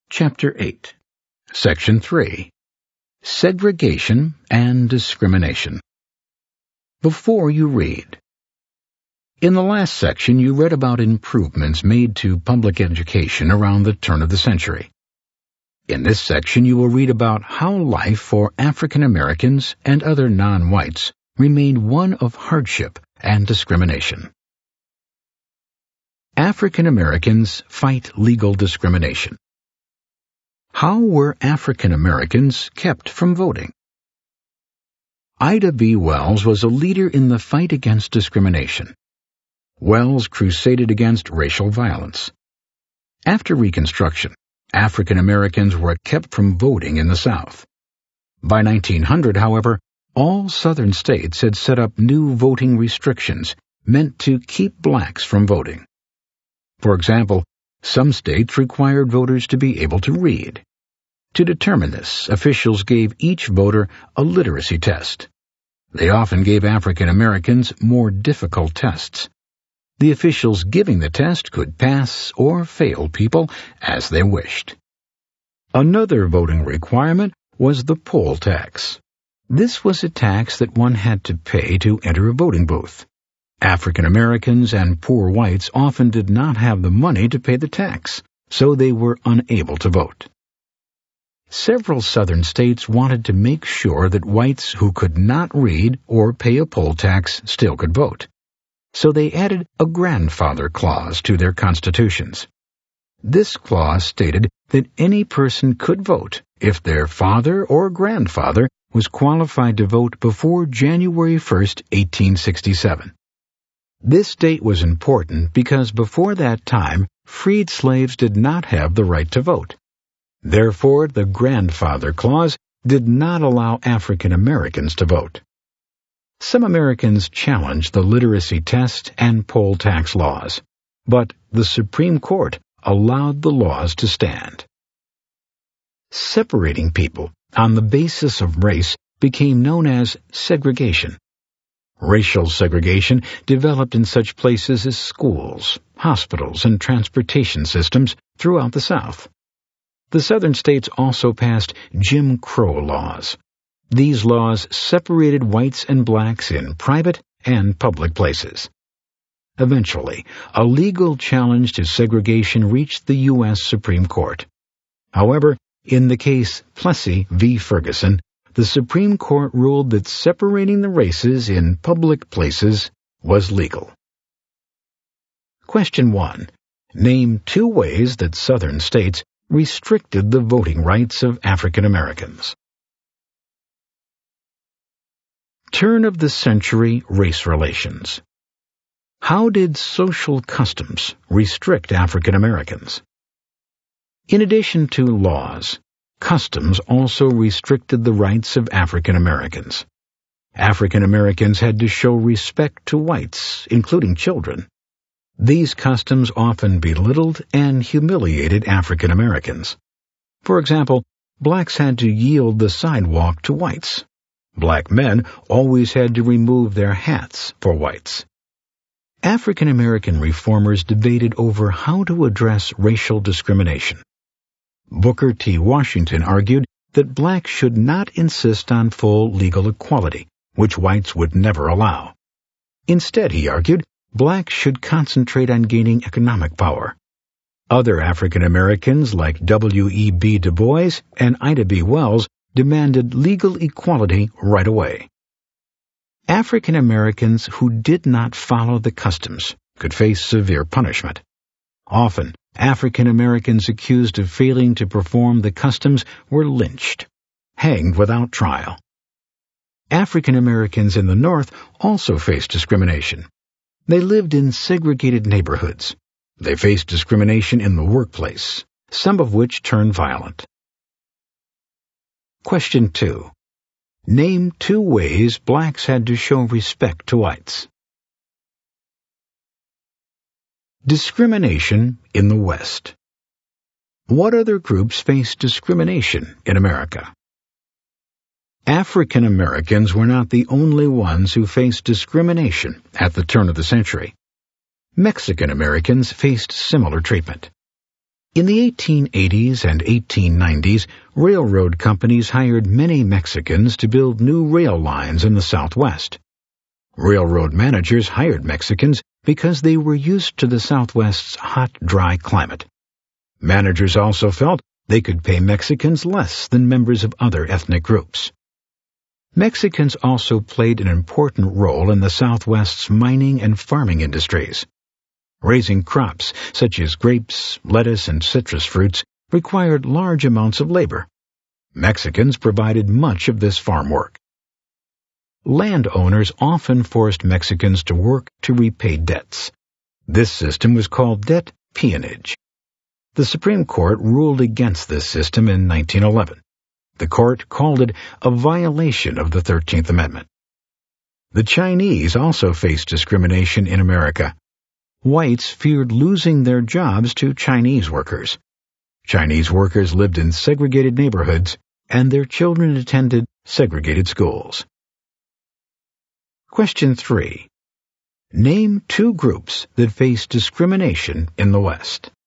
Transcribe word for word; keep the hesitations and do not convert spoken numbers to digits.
Chapter eight, Section three, Segregation and Discrimination. Before you read. In the last section, you read about improvements made to public education around the turn of the century. In this section, you will read about how life for African Americans and other non-whites remained one of hardship and discrimination. African Americans fight legal discrimination. How were African Americans kept from voting? Ida B. Wells was a leader in the fight against discrimination. Wells crusaded against racial violence. After Reconstruction, African Americans were kept from voting in the South. By nineteen hundred, however, all Southern states had set up new voting restrictions meant to keep blacks from voting. For example, some states required voters to be able to read. To determine this, officials gave each voter a literacy test. They often gave African Americans more difficult tests. The officials giving the test could pass or fail people as they wished. Another voting requirement was the poll tax. This was a tax that one had to pay to enter a voting booth. African Americans and poor whites often did not have the money to pay the tax, so they were unable to vote. Several Southern states wanted to make sure that whites who could not read or pay a poll tax still could vote. So they added a grandfather clause to their constitutions. This clause stated that any person could vote if their father or grandfather was qualified to vote before January first, eighteen sixty-seven. This date was important because before that time, freed slaves did not have the right to vote. Therefore, the grandfather clause did not allow African Americans to vote. Some Americans challenged the literacy test and poll tax laws, but the Supreme Court allowed the laws to stand. Separating people on the basis of race became known as segregation. Racial segregation developed in such places as schools, hospitals, and transportation systems throughout the South. The Southern states also passed Jim Crow laws. These laws separated whites and blacks in private and public places. Eventually, a legal challenge to segregation reached the U S Supreme Court. However, in the case Plessy v. Ferguson, the Supreme Court ruled that separating the races in public places was legal. Question one. Name two ways that Southern states restricted the voting rights of African Americans. Turn-of-the-century race relations. How did social customs restrict African Americans? In addition to laws, customs also restricted the rights of African Americans. African Americans had to show respect to whites, including children. These customs often belittled and humiliated African Americans. For example, blacks had to yield the sidewalk to whites. Black men always had to remove their hats for whites. African American reformers debated over how to address racial discrimination. Booker T. Washington argued that blacks should not insist on full legal equality, which whites would never allow. Instead, he argued, blacks should concentrate on gaining economic power. Other African Americans like W E B Du Bois and Ida B. Wells demanded legal equality right away. African Americans who did not follow the customs could face severe punishment. Often, African Americans accused of failing to perform the customs were lynched, hanged without trial. African Americans in the North also faced discrimination. They lived in segregated neighborhoods. They faced discrimination in the workplace, some of which turned violent. Question two. Name two ways blacks had to show respect to whites. Discrimination in the West. What other groups faced discrimination in America? African Americans were not the only ones who faced discrimination at the turn of the century. Mexican Americans faced similar treatment. In the eighteen eighties and eighteen nineties, railroad companies hired many Mexicans to build new rail lines in the Southwest. Railroad managers hired Mexicans because they were used to the Southwest's hot, dry climate. Managers also felt they could pay Mexicans less than members of other ethnic groups. Mexicans also played an important role in the Southwest's mining and farming industries. Raising crops such as grapes, lettuce, and citrus fruits required large amounts of labor. Mexicans provided much of this farm work. Landowners often forced Mexicans to work to repay debts. This system was called debt peonage. The Supreme Court ruled against this system in nineteen eleven. The court called it a violation of the thirteenth Amendment. The Chinese also faced discrimination in America. Whites feared losing their jobs to Chinese workers. Chinese workers lived in segregated neighborhoods, and their children attended segregated schools. Question three. Name two groups that face discrimination in the West.